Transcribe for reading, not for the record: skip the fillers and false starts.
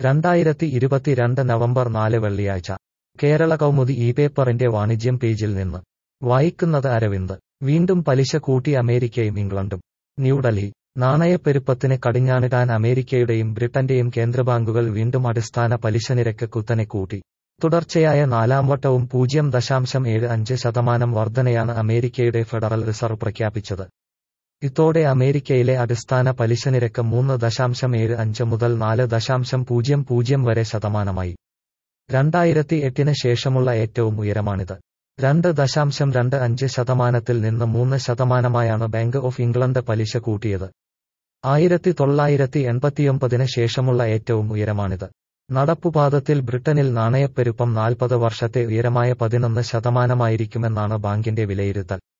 2022 November 4 വെള്ളിയാഴ്ച കേരള കൗമുദി പേപ്പറിന്റെ വാണിജ്യം പേജിൽ നിന്ന് വായിക്കുന്നത് അരവിന്ദ്. വീണ്ടും പലിശ കൂട്ടി അമേരിക്കയും ഇംഗ്ലണ്ടും. ന്യൂഡൽഹി. നാണയപ്പെരുപ്പത്തിന് കടിഞ്ഞാണിടാൻ അമേരിക്കയുടെയും ബ്രിട്ടന്റെയും കേന്ദ്രബാങ്കുകൾ വീണ്ടും അടിസ്ഥാന പലിശനിരക്ക് കുത്തനെ കൂട്ടി. തുടർച്ചയായ നാലാം വട്ടവും 0.75% വർധനയാണ് അമേരിക്കയുടെ ഫെഡറൽ റിസർവ് പ്രഖ്യാപിച്ചത്. ഇതോടെ അമേരിക്കയിലെ അടിസ്ഥാന പലിശനിരക്ക് 3.75 മുതൽ 4.00 വരെ ശതമാനമായി. 2008 ശേഷമുള്ള ഏറ്റവും ഉയരമാണിത്. 2.25% നിന്ന് 3% ബാങ്ക് ഓഫ് ഇംഗ്ലണ്ട് പലിശ കൂട്ടിയത്. 1989 ശേഷമുള്ള ഏറ്റവും ഉയരമാണിത്. നടപ്പുപാദത്തിൽ ബ്രിട്ടനിൽ നാണയപ്പെരുപ്പം 40 വർഷത്തെ ഉയരമായ 11% ബാങ്കിന്റെ വിലയിരുത്തൽ.